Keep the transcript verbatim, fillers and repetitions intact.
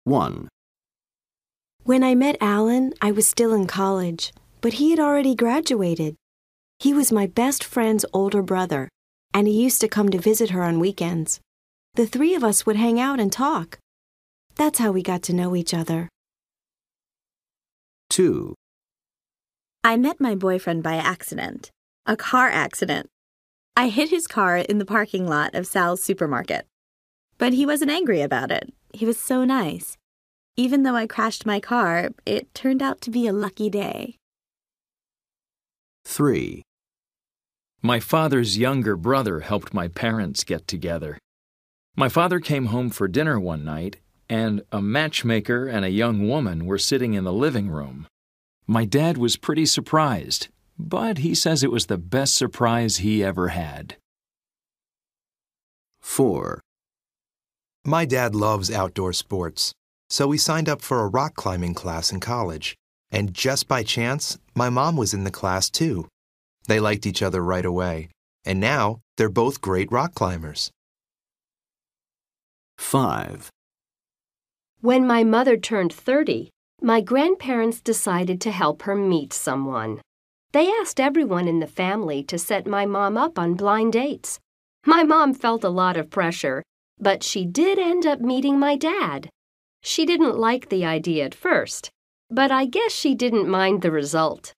one. When I met Alan, I was still in college, but he had already graduated. He was my best friend's older brother, and he used to come to visit her on weekends. The three of us would hang out and talk. That's how we got to know each other. two. I met my boyfriend by accident. A car accident. I hit his car in the parking lot of Sal's supermarket. But he wasn't angry about it. He was so nice. Even though I crashed my car, it turned out to be a lucky day. three. My father's younger brother helped my parents get together. My father came home for dinner one night, and a matchmaker and a young woman were sitting in the living room. My dad was pretty surprised, but he says it was the best surprise he ever had. four. My dad loves outdoor sports, so we signed up for a rock climbing class in college. And just by chance, my mom was in the class too. They liked each other right away, and now they're both great rock climbers. five. When my mother turned thirty, my grandparents decided to help her meet someone. They asked everyone in the family to set my mom up on blind dates. My mom felt a lot of pressure, but she did end up meeting my dad. She didn't like the idea at first, but I guess she didn't mind the result.